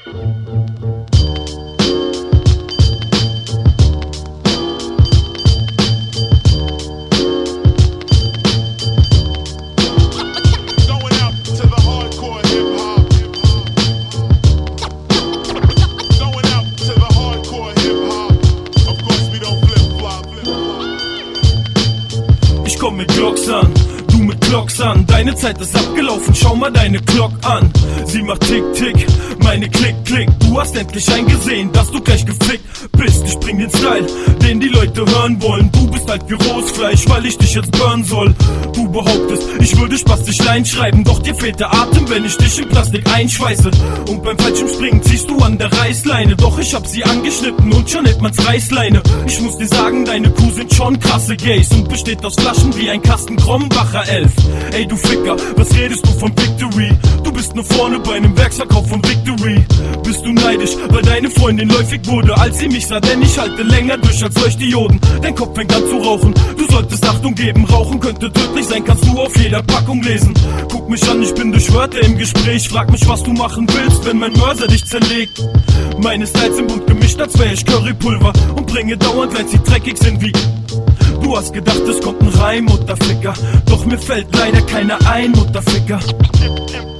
Ich komm mit Glocks an, du mit Glocks an. Deine Zeit ist abgelaufen, schau mal deine Glock an. Sie macht Tick-Tick, meine Klick-Klick. Du hast endlich eingesehen, dass du gleich gefickt bist. Ich bring den Style, den die Leute hören wollen. Du bist halt wie rohes Fleisch, weil ich dich jetzt burnen soll. Du behauptest, ich würde spastisch Line schreiben, doch dir fehlt der Atem, wenn ich dich in Plastik einschweiße. Und beim falschen Springen ziehst du an der Reißleine, doch ich hab sie angeschnitten und schon nennt man's Reißleine. Ich muss dir sagen, deine Kuh sind schon krasse Gays und besteht aus Flaschen wie ein Kasten Krombacher 11. Ey du Ficker, was redest du von Victory? Du bist nur vorne bei einem Werksverkauf von Victory. Bist du neidisch, weil deine Freundin läufig wurde, als sie mich sah, denn ich halte länger durch als Leuchtdioden. Dein Kopf fängt an zu rauchen, du solltest Achtung geben. Rauchen könnte tödlich sein, kannst du auf jeder Packung lesen. Guck mich an, ich bin durch Wörter im Gespräch. Frag mich, was du machen willst, wenn mein Mörser dich zerlegt. Meine Styles sind bunt gemischt, als wär ich Currypulver und bringe dauernd Lines, die dreckig sind wie... Du hast gedacht, es kommt ein Reim, Mutterficker, doch mir fällt leider keiner ein, Mutterficker.